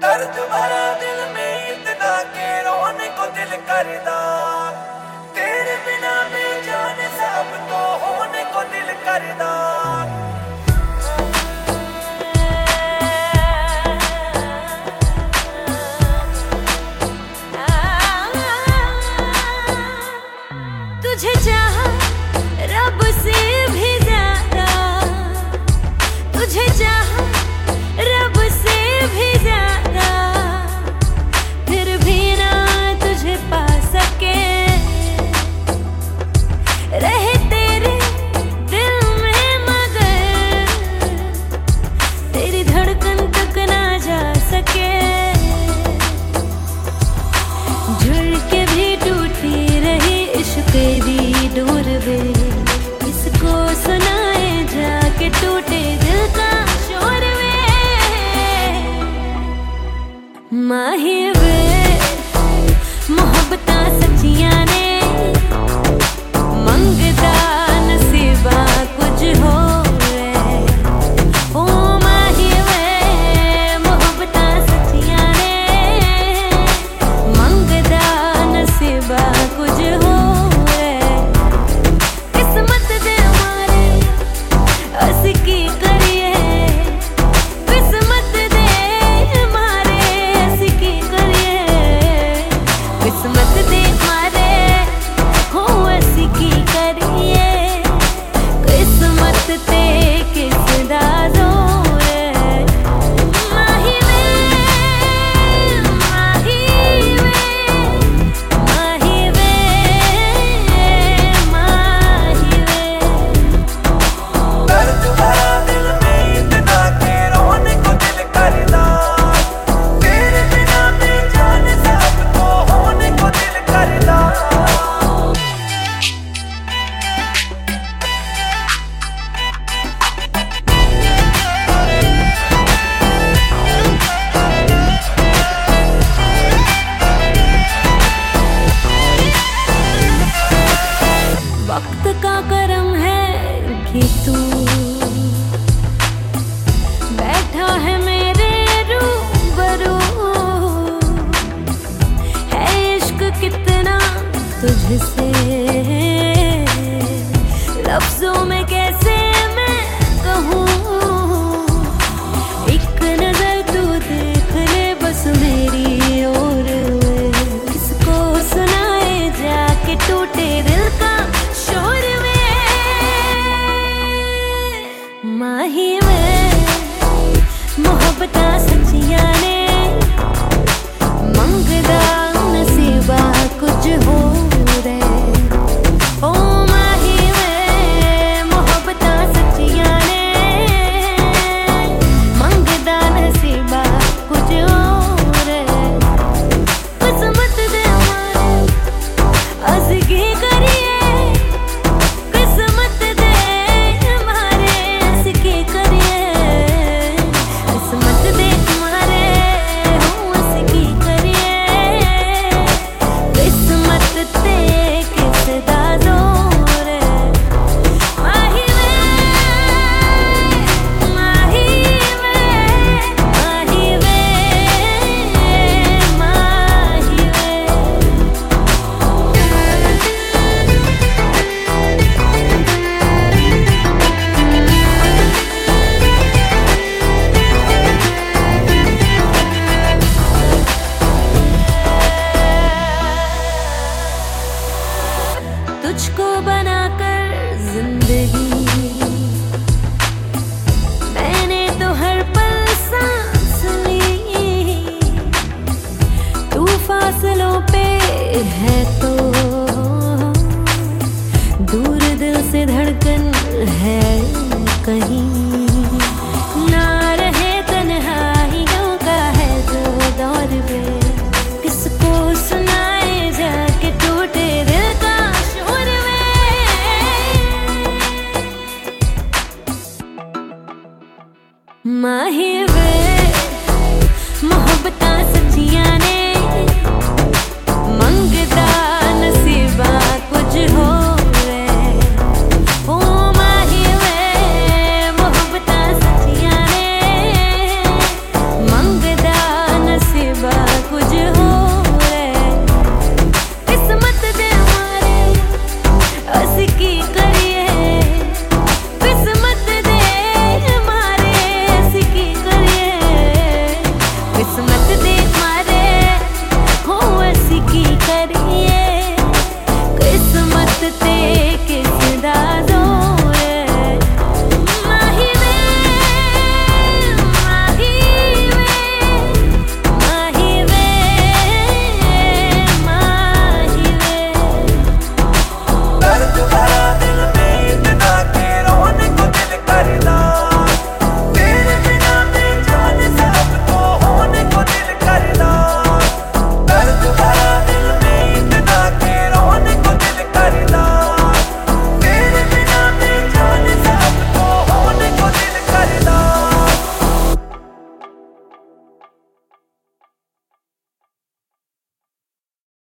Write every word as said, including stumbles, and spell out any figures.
दर्द भरा दिल में इतना के रोने को दिल करदा, तेरे बिना बेजान सब तो होने को दिल करदा। तुझे चाहा रब से भी ज्यादा, तुझे चाहा रब से भी ज्यादा, फिर भी ना तुझे पा सके, रहे तेरे दिल में मगर तेरी धड़कन तक ना जा सके। झुल के भी टूटी रही इश्क दी दूर वे, किसको सुनाए जाके टूटे दिल का शोर वे। माही वे मोहब्बतां सच्चियां ने, मंगदा नसीबा कुछ हो वे। ओ माही वे मोहब्बतां सच्चियां ने, मंगदा नसीबा कुछ हो। वक्त का करम है कि तू बैठा है मेरे रूबरू, है इश्क कितना तुझसे लफ्जों में कैसे मैं कहूँ। एक नजर तू देख ले बस मेरी ओर, किसको सुनाए जाके टूटे दिल का शोर वे। माही वे मोहब्बतां सच्चियां ने, मंगदा नसीबा कुछ हो रे। ओ माही वे मोहब्बतां सच्चियां ने, मंगदा नसीबा कुछ हो रे। किस्मत दे मारे अस की करिए, तुझको बनाकर जिंदगी मैंने तो हर पल सांस ली, तू फासलों पे है तो दूर दिल से धड़कन है कहीं, ना रहे तन्हाइयों का है जो दौर वे, किसको सुनाए जाके टूटे दिल का माही वे मोहब्बतां सच्चियां ने।